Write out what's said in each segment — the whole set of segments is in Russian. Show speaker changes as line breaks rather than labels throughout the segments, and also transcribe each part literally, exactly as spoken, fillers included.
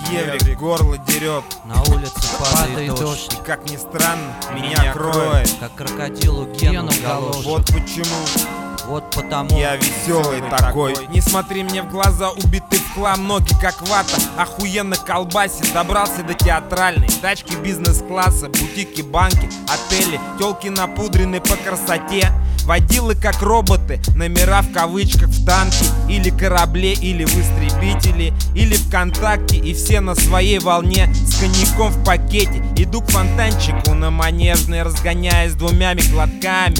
еврик, горло дерет.
На улице падает дождь,
и как ни странно, меня кроет,
как крокодилу гену в галоши.
Вот почему
вот потому
я веселый такой. Не смотри мне в глаза, убитый в хлам, ноги как вата, охуенно колбасит. Добрался до театральной, тачки бизнес-класса, бутики, банки, отели, тёлки напудрены по красоте. Водилы как роботы, номера в кавычках в танке, или корабле, или в истребителе, или ВКонтакте. И все на своей волне с коньяком в пакете. Иду к фонтанчику на Манежной, разгоняясь двумя глотками.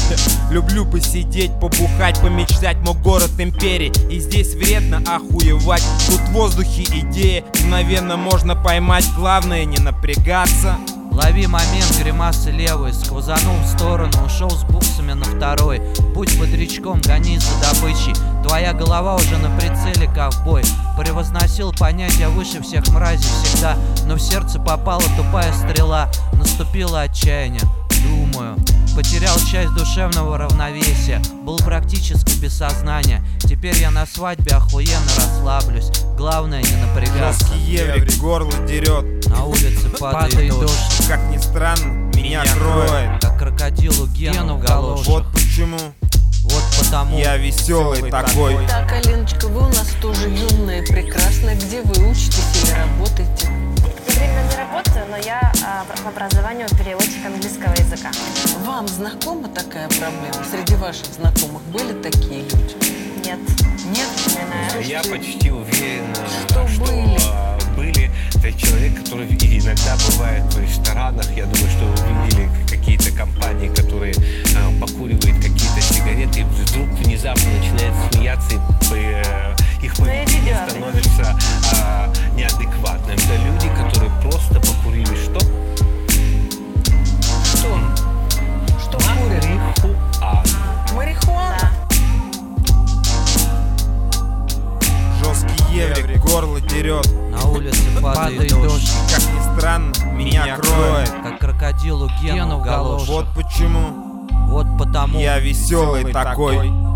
Люблю посидеть, побухать, помечтать, мой город империи. И здесь вредно охуевать, тут в воздухе идея мгновенно можно поймать, главное не напрягаться.
Лови момент, гримасы левой, сквозанул в сторону, ушел с буксами на второй. Будь бодрячком, гони за добычей, твоя голова уже на прицеле, ковбой. Превозносил понятия выше всех мразей всегда, но в сердце попала тупая стрела. Наступило отчаяние, думаю, потерял часть душевного равновесия, был практически без сознания. Теперь я на свадьбе охуенно расслаблюсь, главное не напрягаться.
Жесткий еврик, горло дерет.
На улице падает дождь,
как ни странно, меня кроет,
как крокодилу гену в галоши.
Вот почему
вот потому
я веселый такой.
Так, Алиночка, вы у нас тоже юная, прекрасная. Где вы учитесь или работаете?
Временно не работаю, но я а, по образованию переводчик английского языка.
Вам знакома такая проблема? Среди ваших знакомых были такие люди?
Нет.
Нет?
Не,
Я почти уверен,
что,
что
были.
были. Это человек, который иногда бывает в ресторанах. Я думаю, что вы видели какие-то компании, которые э, покуривают какие-то сигареты, и вдруг внезапно начинают смеяться, и э, их поведение становится э, неадекватным. Это люди, которые просто покурили что?
Что? Что курят?
Марихуану.
Марихуана?
Жесткий еврик, горло дерет.
На улице падает дождь,
как ни странно, меня кроет,
как крокодилу гену в галоши.
Вот почему
вот потому
я веселый такой.